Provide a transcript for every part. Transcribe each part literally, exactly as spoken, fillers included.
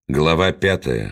Глава пятая.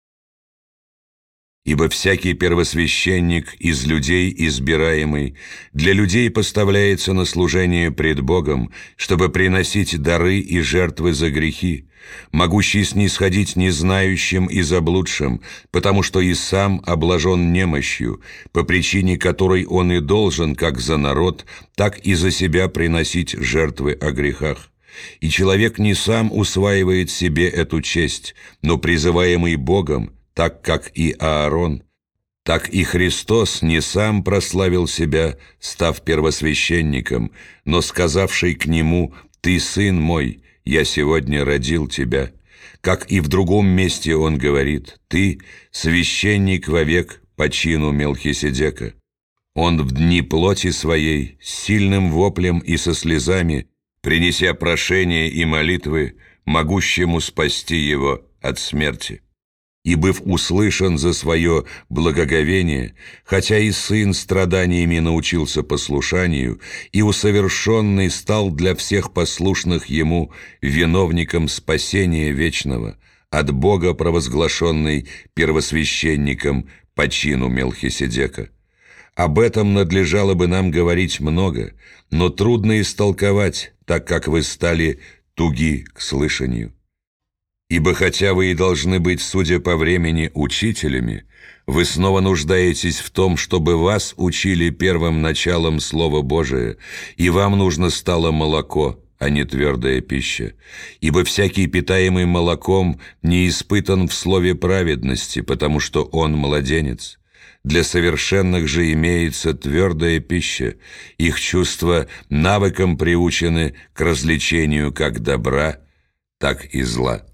«Ибо всякий первосвященник из людей избираемый для людей поставляется на служение пред Богом, чтобы приносить дары и жертвы за грехи, могущий снисходить незнающим и заблудшим, потому что и сам облажен немощью, по причине которой он и должен как за народ, так и за себя приносить жертвы о грехах. И человек не сам усваивает себе эту честь, но призываемый Богом, так как и Аарон, так и Христос не сам прославил себя, став первосвященником, но сказавший к нему: «Ты, сын мой, я сегодня родил тебя». Как и в другом месте он говорит: «Ты священник вовек по чину Мелхиседека». Он в дни плоти своей, с сильным воплем и со слезами, принеся прошение и молитвы, могущему спасти его от смерти. И, быв услышан за свое благоговение, хотя и сын страданиями научился послушанию, и усовершенный стал для всех послушных ему виновником спасения вечного, от Бога провозглашенный первосвященником по чину Мелхиседека. Об этом надлежало бы нам говорить много, но трудно истолковать, так как вы стали туги к слышанию. Ибо хотя вы и должны быть, судя по времени, учителями, вы снова нуждаетесь в том, чтобы вас учили первым началом Слова Божия, и вам нужно стало молоко, а не твердая пища. Ибо всякий, питаемый молоком, не испытан в слове праведности, потому что он младенец. Для совершенных же имеется твердая пища, их чувства навыком приучены к развлечению как добра, так и зла.